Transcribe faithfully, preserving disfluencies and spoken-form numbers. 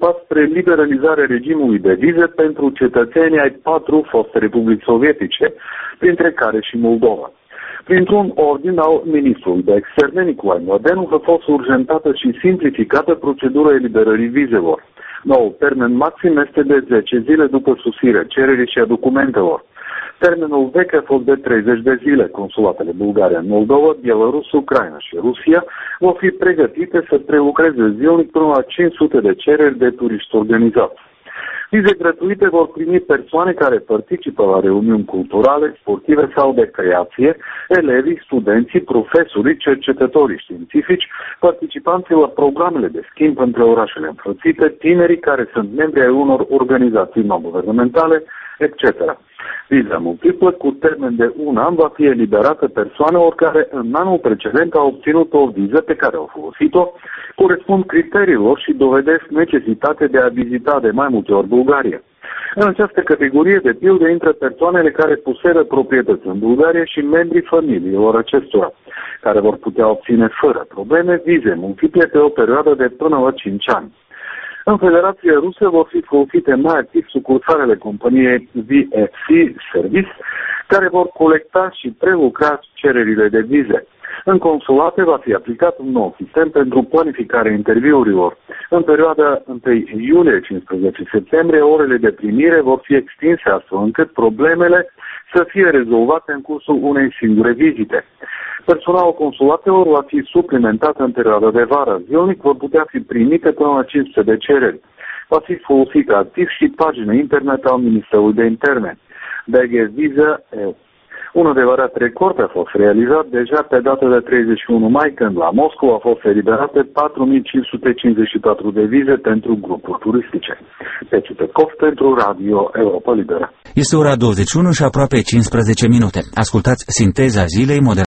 pas spre liberalizarea regimului de vize pentru cetățenii ai patru foste republici sovietice, printre care și Moldova. Printr-un ordin al ministrului de externe Nicolae Mladenovic a fost urgentată și simplificată procedura eliberării vizelor. Nou termen maxim este de zece zile după sosire cererii și a documentelor. Termenul vechi a fost de treizeci de zile. Consulatele bulgare în Moldova, Belarus, Ucraina și Rusia vor fi pregătite să prelucreze zilnic până la cinci sute de cereri de turiști organizați. Vize gratuite vor primi persoane care participă la reuniuni culturale, sportive sau de creație, elevii, studenții, profesorii, cercetătorii științifici, participanții la programele de schimb între orașele înfrățite, tinerii care sunt membri ai unor organizații non-guvernamentale, et cetera. Viza multiplă cu termen de un an va fi eliberată persoanelor care în anul precedent au obținut o viză pe care au folosit-o, corespund criteriilor și dovedesc necesitatea de a vizita de mai multe ori Bulgaria. În această categorie de pildă intră persoanele care posedă proprietăți în Bulgaria și membrii familiilor acestora, care vor putea obține fără probleme vize multiple pe o perioadă de până la cinci ani. În Federația Rusă vor fi folosite mai activ sucursalele companiei V F C Service, care vor colecta și prelucra cererile de vize. În consulate va fi aplicat un nou sistem pentru planificarea interviurilor. În perioada întâi iulie - cincisprezece septembrie, orele de primire vor fi extinse astfel încât problemele să fie rezolvate în cursul unei singure vizite. Personalul consulatelor va fi suplimentat în perioada de vară. Zilnic vor putea fi primite până la cinci sute de cereri. Va fi folosită activ și pagina internet al Ministerului de Interne. D G Visa E U. Un adevărat record a fost realizat deja pe data de treizeci și unu mai, când la Moscova au fost eliberate patru mii cinci sute cincizeci și patru de vize pentru grupuri turistice. Pece Petkov pentru Radio Europa Liberă. Este ora douăzeci și unu și aproape cincisprezece minute. Ascultați Sinteza Zilei, moderată